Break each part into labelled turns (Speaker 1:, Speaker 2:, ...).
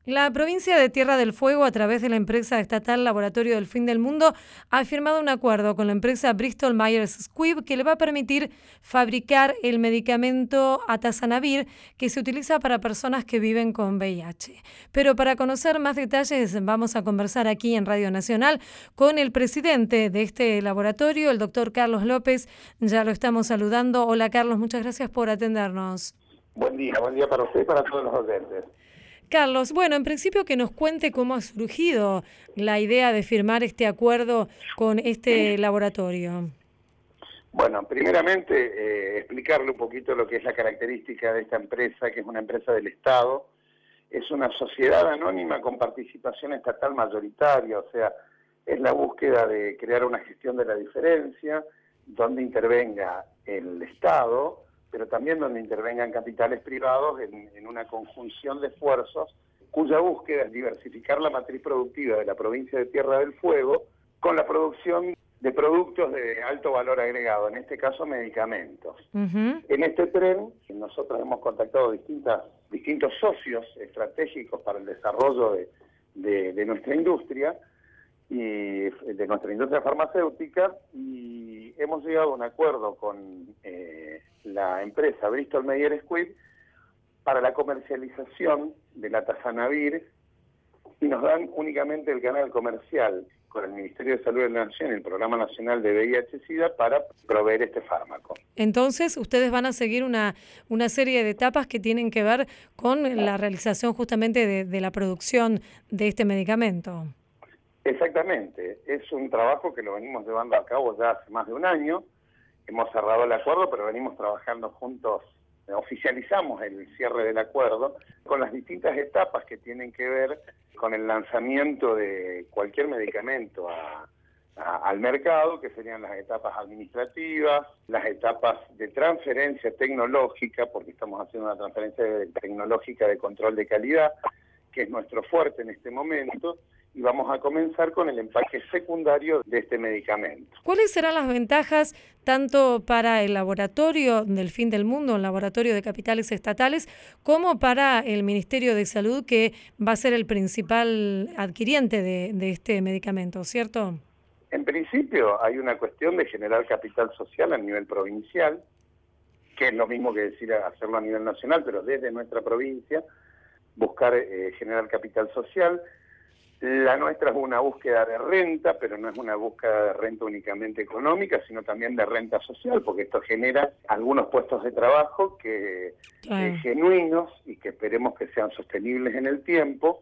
Speaker 1: La provincia de Tierra del Fuego, a través de la empresa estatal Laboratorio del Fin del Mundo, ha firmado un acuerdo con la empresa Bristol Myers Squibb que le va a permitir fabricar el medicamento Atazanavir que se utiliza para personas que viven con VIH. Pero para conocer más detalles vamos a conversar aquí en Radio Nacional con el presidente de este laboratorio, el doctor Carlos López. Ya lo estamos saludando. Hola Carlos, muchas gracias por atendernos.
Speaker 2: Buen día para usted y para todos los oyentes.
Speaker 1: Carlos, bueno, en principio que nos cuente cómo ha surgido la idea de firmar este acuerdo con este laboratorio.
Speaker 2: Bueno, primeramente explicarle un poquito lo que es la característica de esta empresa, que es una empresa del Estado. Es una sociedad anónima con participación estatal mayoritaria, o sea, es la búsqueda de crear una gestión de la diferencia, donde intervenga el Estado, pero también donde intervengan capitales privados en una conjunción de esfuerzos cuya búsqueda es diversificar la matriz productiva de la provincia de Tierra del Fuego con la producción de productos de alto valor agregado, en este caso medicamentos. En este tren nosotros hemos contactado distintos socios estratégicos para el desarrollo de nuestra industria, y de nuestra industria farmacéutica, y hemos llegado a un acuerdo con la empresa Bristol Myers Squibb para la comercialización del Atazanavir, y nos dan únicamente el canal comercial con el Ministerio de Salud de la Nación y el Programa Nacional de VIH-Sida para proveer este fármaco.
Speaker 1: Entonces, ustedes van a seguir una serie de etapas que tienen que ver con la realización justamente de la producción de este medicamento.
Speaker 2: Exactamente, es un trabajo que lo venimos llevando a cabo ya hace más de un año. Hemos cerrado el acuerdo, pero venimos trabajando juntos, oficializamos el cierre del acuerdo con las distintas etapas que tienen que ver con el lanzamiento de cualquier medicamento al mercado, que serían las etapas administrativas, las etapas de transferencia tecnológica, porque estamos haciendo una transferencia tecnológica de control de calidad, que es nuestro fuerte en este momento, y vamos a comenzar con el empaque secundario de este medicamento.
Speaker 1: ¿Cuáles serán las ventajas tanto para el laboratorio del Fin del Mundo, el laboratorio de capitales estatales, como para el Ministerio de Salud, que va a ser el principal adquiriente de este medicamento, ¿cierto?
Speaker 2: En principio hay una cuestión de generar capital social a nivel provincial, que es lo mismo que decir hacerlo a nivel nacional, pero desde nuestra provincia, buscar generar capital social. La nuestra es una búsqueda de renta, pero no es una búsqueda de renta únicamente económica, sino también de renta social, porque esto genera algunos puestos de trabajo que genuinos y que esperemos que sean sostenibles en el tiempo.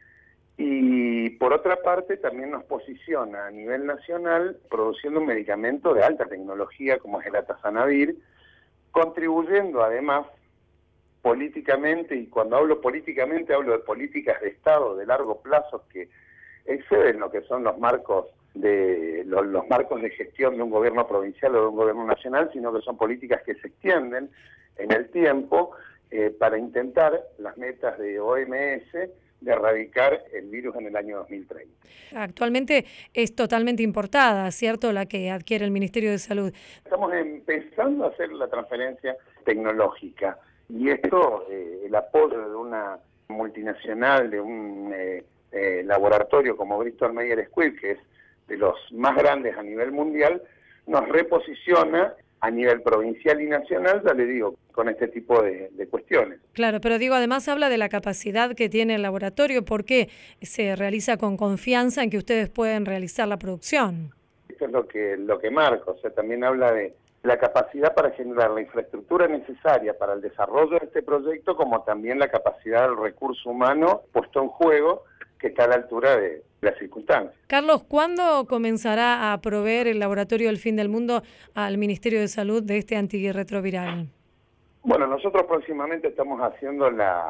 Speaker 2: Y por otra parte también nos posiciona a nivel nacional produciendo un medicamento de alta tecnología como es el Atazanavir, contribuyendo además políticamente, y cuando hablo políticamente hablo de políticas de Estado de largo plazo que exceden lo que son los marcos de los marcos de gestión de un gobierno provincial o de un gobierno nacional, sino que son políticas que se extienden en el tiempo para intentar las metas de OMS de erradicar el virus en el año 2030.
Speaker 1: Actualmente es totalmente importada, ¿cierto?, la que adquiere el Ministerio de Salud.
Speaker 2: Estamos empezando a hacer la transferencia tecnológica. Y esto, el apoyo de una multinacional, de un laboratorio como Bristol Myers Squibb, que es de los más grandes a nivel mundial, nos reposiciona a nivel provincial y nacional, ya le digo, con este tipo de cuestiones.
Speaker 1: Claro, pero digo, además habla de la capacidad que tiene el laboratorio, porque se realiza con confianza en que ustedes pueden realizar la producción.
Speaker 2: Esto es lo que marca, o sea, también habla de la capacidad para generar la infraestructura necesaria para el desarrollo de este proyecto, como también la capacidad del recurso humano puesto en juego, que está a la altura de las circunstancias.
Speaker 1: Carlos, ¿cuándo comenzará a proveer el Laboratorio del Fin del Mundo al Ministerio de Salud de este antirretroviral?
Speaker 2: Bueno, nosotros próximamente estamos haciendo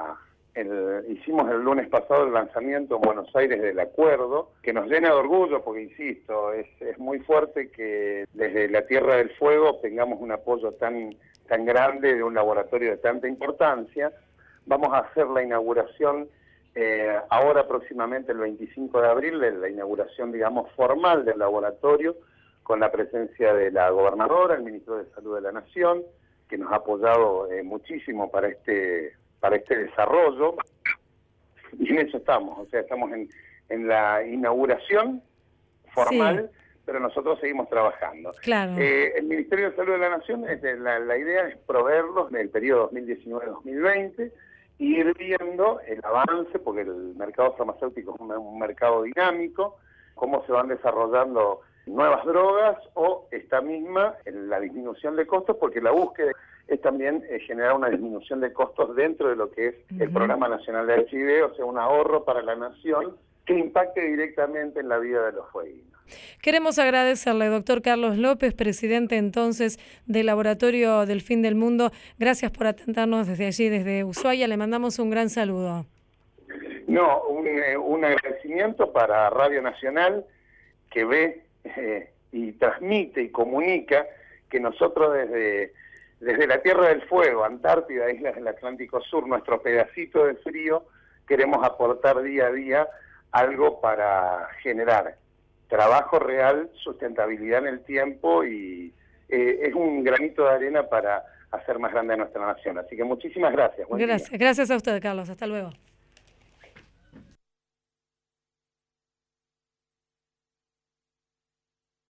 Speaker 2: hicimos el lunes pasado el lanzamiento en Buenos Aires del acuerdo, que nos llena de orgullo porque, insisto, es muy fuerte que desde la Tierra del Fuego tengamos un apoyo tan grande de un laboratorio de tanta importancia. Vamos a hacer la inauguración ahora próximamente el 25 de abril, la inauguración, digamos, formal del laboratorio, con la presencia de la gobernadora, el ministro de Salud de la Nación, que nos ha apoyado muchísimo para este desarrollo. y en eso estamos, o sea, estamos en la inauguración formal, sí, pero nosotros seguimos trabajando.
Speaker 1: Claro.
Speaker 2: El Ministerio de Salud de la Nación, la idea es proveerlos en el periodo 2019-2020, y ir viendo el avance, porque el mercado farmacéutico es un mercado dinámico, cómo se van desarrollando nuevas drogas o esta misma, la disminución de costos, porque la búsqueda es también generar una disminución de costos dentro de lo que es el Programa Nacional de HIV, o sea, un ahorro para la nación que impacte directamente en la vida de los fueguinos.
Speaker 1: Queremos agradecerle, doctor Carlos López, presidente entonces del Laboratorio del Fin del Mundo. Gracias por atendernos desde allí, desde Ushuaia. Le mandamos un gran saludo.
Speaker 2: No, un agradecimiento para Radio Nacional, que ve y transmite y comunica que nosotros desde la Tierra del Fuego, Antártida, Islas del Atlántico Sur, nuestro pedacito de frío, queremos aportar día a día algo para generar trabajo real, sustentabilidad en el tiempo y es un granito de arena para hacer más grande a nuestra nación. Así que muchísimas gracias.
Speaker 1: Gracias a usted, Carlos. Hasta luego.